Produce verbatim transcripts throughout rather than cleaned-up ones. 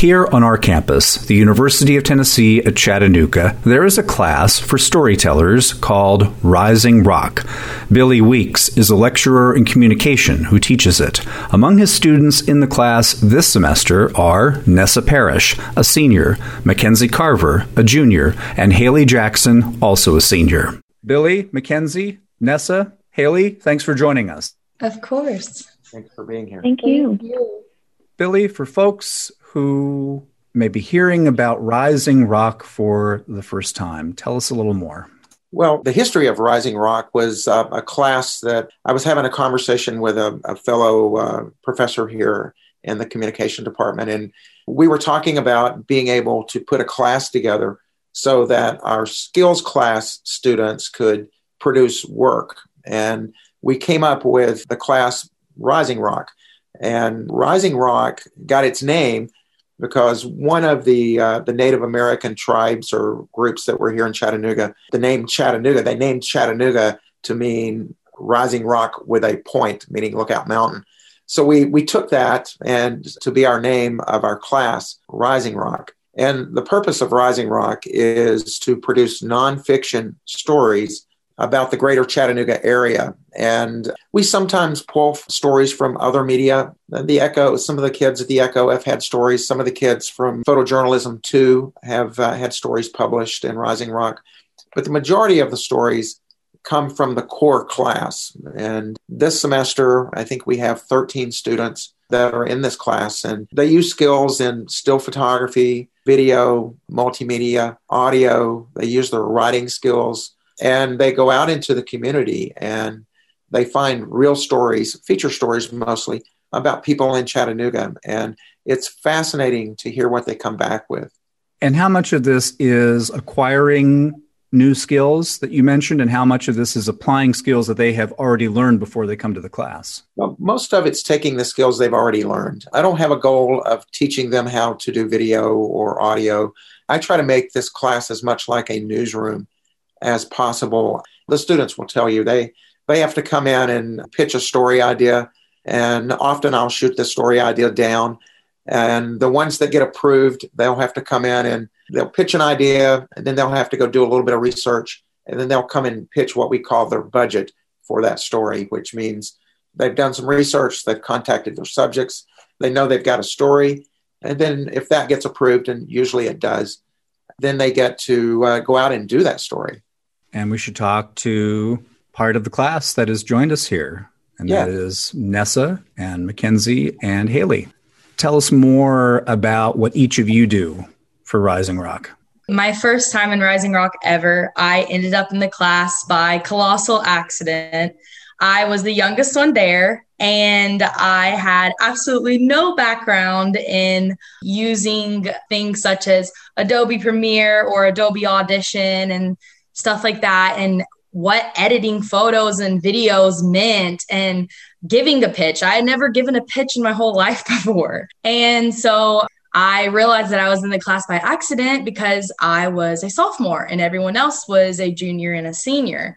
Here on our campus, the University of Tennessee at Chattanooga, there is a class for storytellers called Rising Rock. Billy Weeks is a lecturer in communication who teaches it. Among his students in the class this semester are Nessa Parrish, a senior, Mackenzie Carver, a junior, and Haley Jackson, also a senior. Billy, Mackenzie, Nessa, Haley, thanks for joining us. Of course. Thanks for being here. Thank you. Thank you. Billy, for folks who may be hearing about Rising Rock for the first time, tell us a little more. Well, the history of Rising Rock was uh, a class that I was having a conversation with a, a fellow uh, professor here in the communication department. And we were talking about being able to put a class together so that our skills class students could produce work. And we came up with the class Rising Rock. And Rising Rock got its name because one of the uh, the Native American tribes or groups that were here in Chattanooga, the name Chattanooga, they named Chattanooga to mean rising rock with a point, meaning Lookout Mountain. So we we took that and to be our name of our class, Rising Rock. And the purpose of Rising Rock is to produce nonfiction stories about the greater Chattanooga area. And we sometimes pull stories from other media. The Echo, some of the kids at the Echo have had stories. Some of the kids from Photojournalism too have uh, had stories published in Rising Rock. But the majority of the stories come from the core class. And this semester, I think we have thirteen students that are in this class, and they use skills in still photography, video, multimedia, audio. They use their writing skills. And they go out into the community and they find real stories, feature stories mostly, about people in Chattanooga. And it's fascinating to hear what they come back with. And how much of this is acquiring new skills that you mentioned, and how much of this is applying skills that they have already learned before they come to the class? Well, most of it's taking the skills they've already learned. I don't have a goal of teaching them how to do video or audio. I try to make this class as much like a newsroom as possible. The students will tell you they they have to come in and pitch a story idea, and often I'll shoot the story idea down, and the ones that get approved, they'll have to come in and they'll pitch an idea, and then they'll have to go do a little bit of research, and then they'll come and pitch what we call their budget for that story, which means they've done some research, they've contacted their subjects, they know they've got a story, and then if that gets approved, and usually it does, then they get to uh, go out and do that story. And we should talk to part of the class that has joined us here, and yeah. that is Nessa and Mackenzie and Haley. Tell us more about what each of you do for Rising Rock. My first time in Rising Rock ever, I ended up in the class by colossal accident. I was the youngest one there, and I had absolutely no background in using things such as Adobe Premiere or Adobe Audition and stuff like that, and what editing photos and videos meant, and giving a pitch. I had never given a pitch in my whole life before. And so I realized that I was in the class by accident because I was a sophomore and everyone else was a junior and a senior.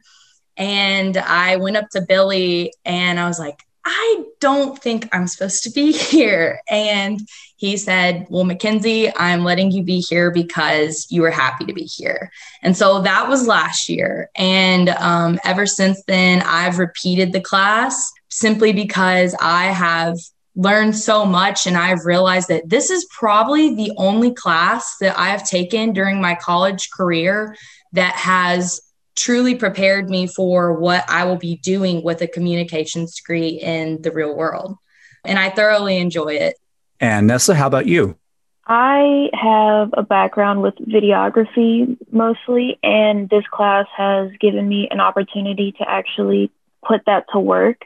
And I went up to Billy and I was like, I don't think I'm supposed to be here. And he said, well, Mackenzie, I'm letting you be here because you were happy to be here. And so that was last year. And um, ever since then, I've repeated the class simply because I have learned so much. And I've realized that this is probably the only class that I have taken during my college career that has truly prepared me for what I will be doing with a communications degree in the real world. And I thoroughly enjoy it. And Nessa, how about you? I have a background with videography mostly, and this class has given me an opportunity to actually put that to work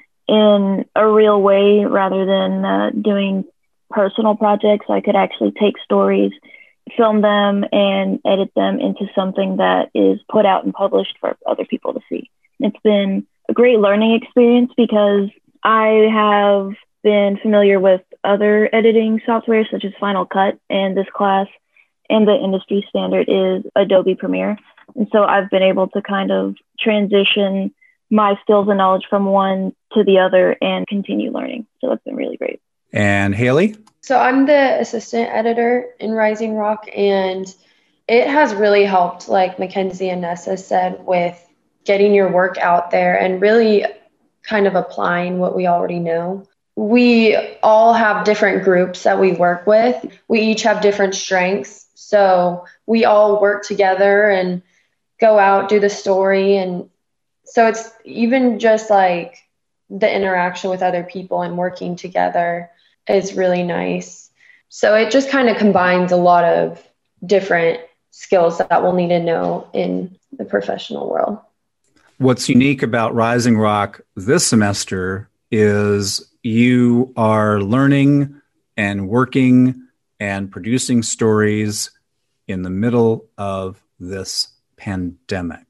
in a real way rather than uh, doing personal projects. I could actually take stories, film them, and edit them into something that is put out and published for other people to see. It's been a great learning experience because I have been familiar with other editing software such as Final Cut, and this class and the industry standard is Adobe Premiere. And so I've been able to kind of transition my skills and knowledge from one to the other and continue learning. So that's been really great. And Haley? So I'm the assistant editor in Rising Rock, and it has really helped, like Mackenzie and Nessa said, with getting your work out there and really kind of applying what we already know. We all have different groups that we work with. We each have different strengths. So we all work together and go out, do the story. And so it's even just like the interaction with other people and working together is really nice. So it just kind of combines a lot of different skills that we'll need to know in the professional world. What's unique about Rising Rock this semester is you are learning and working and producing stories in the middle of this pandemic.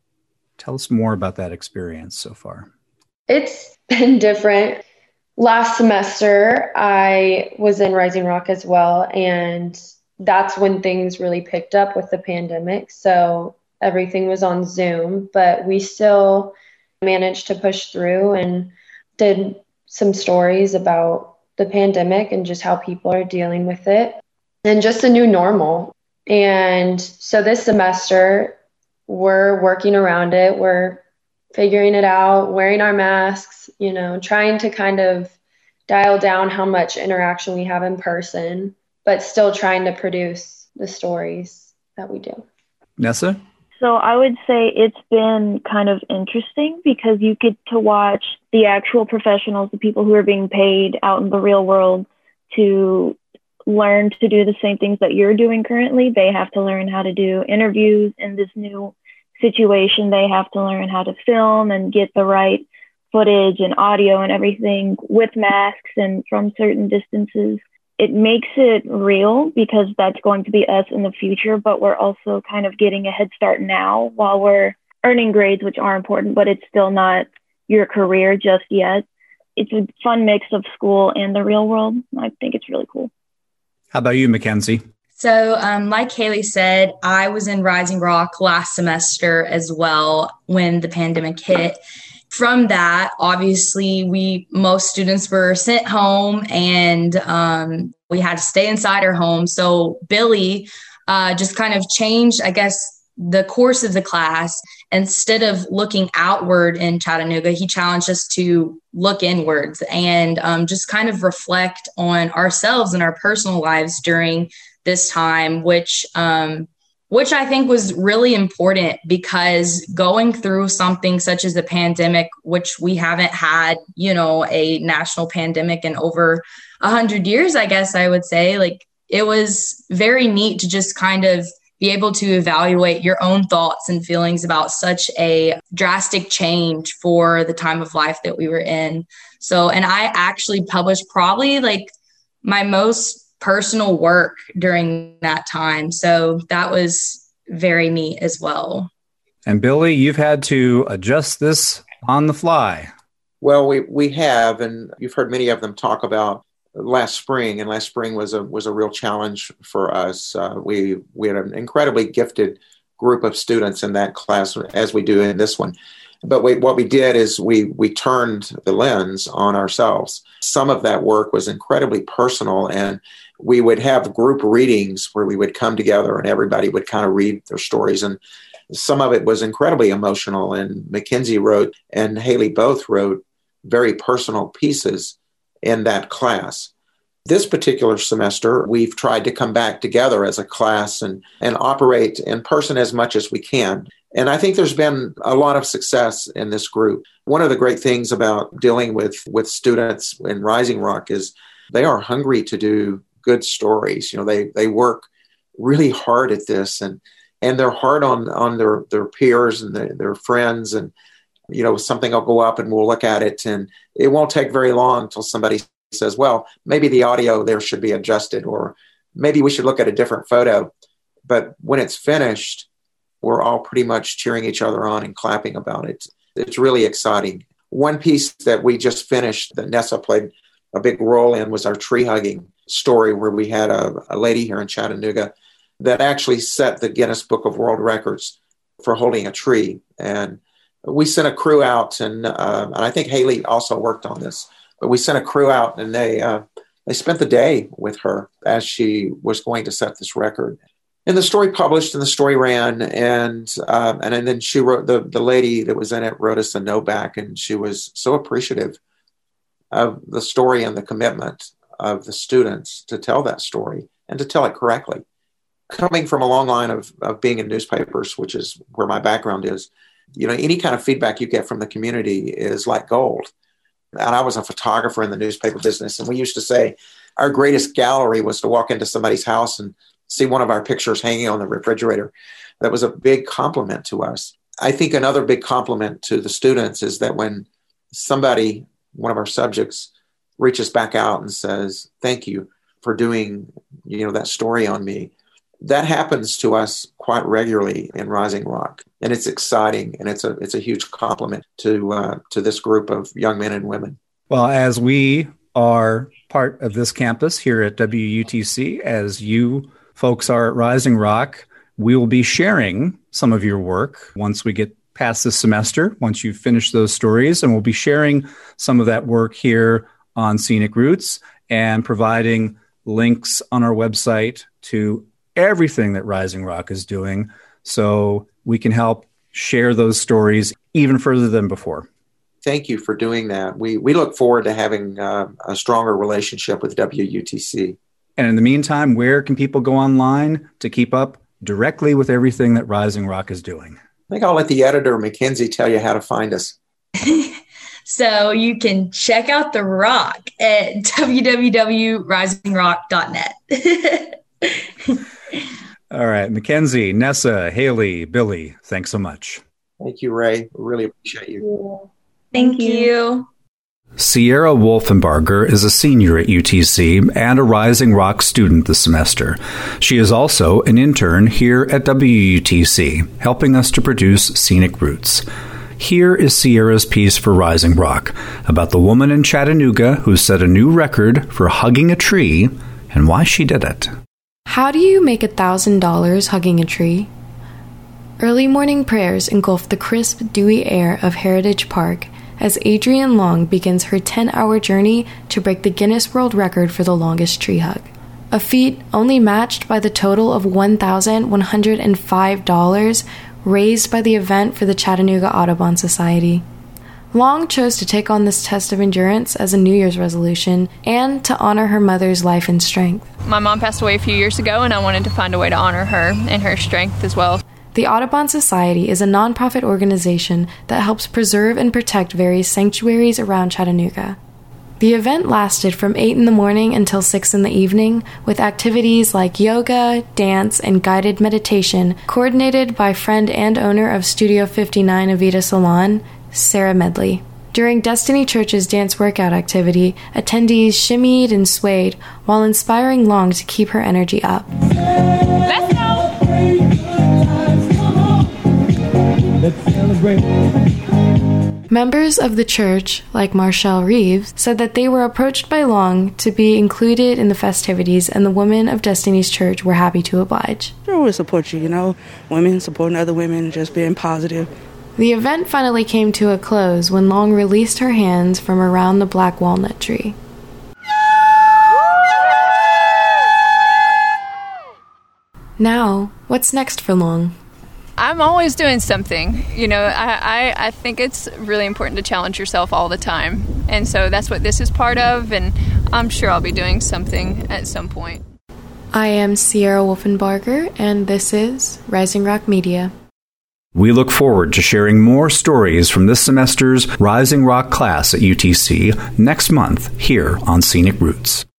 Tell us more about that experience so far. It's been different. Last semester, I was in Rising Rock as well, and that's when things really picked up with the pandemic. So everything was on Zoom, but we still managed to push through and did some stories about the pandemic and just how people are dealing with it and just a new normal. And so this semester, we're working around it. We're figuring it out, wearing our masks, you know, trying to kind of dial down how much interaction we have in person, but still trying to produce the stories that we do. Nessa? So I would say it's been kind of interesting because you get to watch the actual professionals, the people who are being paid out in the real world to learn to do the same things that you're doing currently. They have to learn how to do interviews in this new situation. They have to learn how to film and get the right footage and audio and everything with masks and from certain distances. It makes it real because that's going to be us in the future, but we're also kind of getting a head start now while we're earning grades, which are important, but it's still not your career just yet. It's a fun mix of school and the real world. I think it's really cool. How about you, Mackenzie? So um, like Haley said, I was in Rising Rock last semester as well when the pandemic hit. From that, obviously, we most students were sent home and um, we had to stay inside our home. So Billy uh, just kind of changed, I guess, the course of the class. Instead of looking outward in Chattanooga, he challenged us to look inwards and um, just kind of reflect on ourselves and our personal lives during this time, which um, which I think was really important because going through something such as a pandemic, which we haven't had, you know, a national pandemic in over a hundred years, I guess I would say, like, it was very neat to just kind of be able to evaluate your own thoughts and feelings about such a drastic change for the time of life that we were in. So, and I actually published probably like my most personal work during that time. So that was very neat as well. And Billy, you've had to adjust this on the fly. Well, we, we have, and you've heard many of them talk about last spring, and last spring was a was a real challenge for us. Uh, we we had an incredibly gifted group of students in that class, as we do in this one. But we, what we did is we we turned the lens on ourselves. Some of that work was incredibly personal, and we would have group readings where we would come together and everybody would kind of read their stories. And some of it was incredibly emotional. And Mackenzie wrote and Haley both wrote very personal pieces in that class. This particular semester, we've tried to come back together as a class and, and operate in person as much as we can. And I think there's been a lot of success in this group. One of the great things about dealing with, with students in Rising Rock is they are hungry to do good stories. You know, they they work really hard at this, and and they're hard on on their, their peers and their, their friends. And, you know, something will go up and we'll look at it, and it won't take very long until somebody says, well, maybe the audio there should be adjusted, or maybe we should look at a different photo. But when it's finished, we're all pretty much cheering each other on and clapping about it. It's really exciting. One piece that we just finished that Nessa played a big role in was our tree hugging story, where we had a, a lady here in Chattanooga that actually set the Guinness Book of World Records for holding a tree. And we sent a crew out, and, uh, and I think Haley also worked on this, but we sent a crew out, and they uh, they spent the day with her as she was going to set this record. And the story published and the story ran, and um, and then she wrote, the, the lady that was in it wrote us a note back, and she was so appreciative of the story and the commitment of the students to tell that story and to tell it correctly. Coming from a long line of, of being in newspapers, which is where my background is, you know, any kind of feedback you get from the community is like gold. And I was a photographer in the newspaper business, and we used to say our greatest gallery was to walk into somebody's house and see one of our pictures hanging on the refrigerator. That was a big compliment to us. I think another big compliment to the students is that when somebody, one of our subjects, reaches back out and says, thank you for doing, you know, that story on me. That happens to us quite regularly in Rising Rock, and it's exciting, and it's a it's a huge compliment to uh, to this group of young men and women. Well, as we are part of this campus here at W U T C, as you folks are at Rising Rock, we will be sharing some of your work once we get past this semester, once you finish those stories, and we'll be sharing some of that work here on Scenic Roots and providing links on our website to everything that Rising Rock is doing, so we can help share those stories even further than before. Thank you for doing that. We we look forward to having uh, a stronger relationship with W U T C. And in the meantime, where can people go online to keep up directly with everything that Rising Rock is doing? I think I'll let the editor, Mackenzie, tell you how to find us. So you can check out The Rock at w w w dot rising rock dot net. All right, Mackenzie, Nessa, Haley, Billy, thanks so much. Thank you, Ray. We really appreciate you. Thank you. Sierra Wolfenbarger is a senior at U T C and a Rising Rock student this semester. She is also an intern here at W U T C, helping us to produce Scenic Roots. Here is Sierra's piece for Rising Rock about the woman in Chattanooga who set a new record for hugging a tree and why she did it. How do you make a thousand dollars hugging a tree? Early morning prayers engulf the crisp, dewy air of Heritage Park as Adrienne Long begins her ten-hour journey to break the Guinness World Record for the longest tree hug, a feat only matched by the total of one thousand one hundred five dollars raised by the event for the Chattanooga Audubon Society. Long chose to take on this test of endurance as a New Year's resolution and to honor her mother's life and strength. My mom passed away a few years ago, and I wanted to find a way to honor her and her strength as well. The Audubon Society is a nonprofit organization that helps preserve and protect various sanctuaries around Chattanooga. The event lasted from eight in the morning until six in the evening, with activities like yoga, dance, and guided meditation coordinated by friend and owner of Studio fifty-nine Avita Salon, Sarah Medley. During Destiny Church's dance workout activity, attendees shimmied and swayed while inspiring Long to keep her energy up. Let's go! Let's celebrate. Members of the church, like Marshall Reeves, said that they were approached by Long to be included in the festivities, and the women of Destiny's Church were happy to oblige. Sure, we support you, you know, women supporting other women, just being positive. The event finally came to a close when Long released her hands from around the black walnut tree. Now, what's next for Long? I'm always doing something. You know, I, I, I think it's really important to challenge yourself all the time. And so that's what this is part of, and I'm sure I'll be doing something at some point. I am Sierra Wolfenbarger, and this is Rising Rock Media. We look forward to sharing more stories from this semester's Rising Rock class at U T C next month here on Scenic Roots.